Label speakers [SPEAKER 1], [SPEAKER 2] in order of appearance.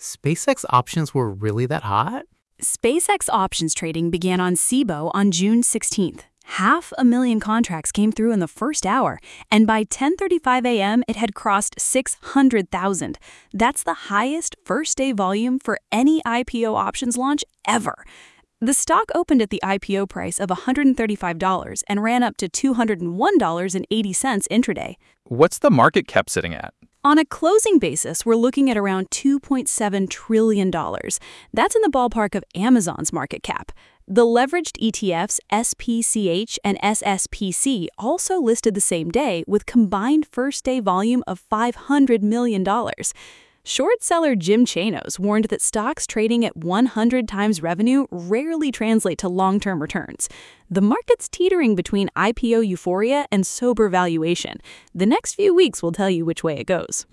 [SPEAKER 1] SpaceX options were really that hot?
[SPEAKER 2] SpaceX options trading began on Cboe on June 16th. 500,000 contracts came through in the first hour, and by 10:35 a.m., it had crossed 600,000. That's the highest first-day volume for any IPO options launch ever. The stock opened at the IPO price of $135 and ran up to $201.80 intraday.
[SPEAKER 3] What's the market cap sitting at?
[SPEAKER 2] On a closing basis, we're looking at around $2.7 trillion. That's in the ballpark of Amazon's market cap. The leveraged ETFs SPCH and SSPC also listed the same day with combined first-day volume of $500 million. Short seller Jim Chanos warned that stocks trading at 100 times revenue rarely translate to long-term returns. The market's teetering between IPO euphoria and sober valuation. The next few weeks will tell you which way it goes.